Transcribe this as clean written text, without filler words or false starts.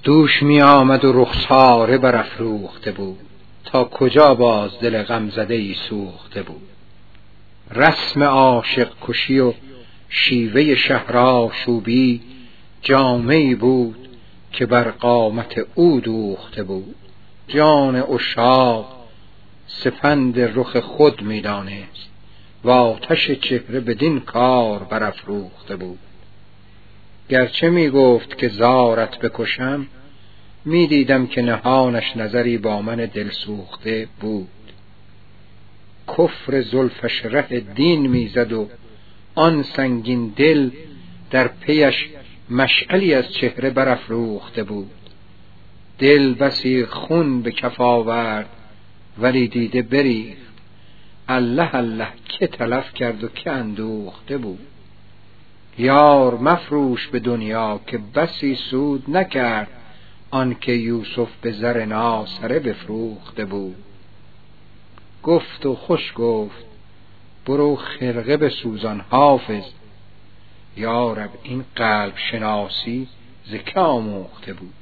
دوش می آمد و رخساره برافروخته بود، تا کجا باز دل غم زده ای سوخته بود. رسم عاشق کشی و شیوه شهرآشوبی جامه‌ای بود که بر قامت او دوخته بود. جان عشاق سپند رخ خود می دانست و آتش چهره بدین کار برافروخته بود. گرچه می گفت که زارت بکشم، می دیدم که نهانش نظری با من دل سوخته بود. کفر زلفش ره دین می زد و آن سنگین دل در پیش مشعلی از چهره برافروخته بود. دل بسی خون به کف آورد ولی دیده بریخت. الله الله که تلف کرد و که اندوخته بود. یار مفروش به دنیا که بسی سود نکرد آن که یوسف به زر ناصره بفروخته بود. گفت و خوش گفت برو خرقه بسوزان حافظ، یارب این قلب شناسی ز که آموخته بود.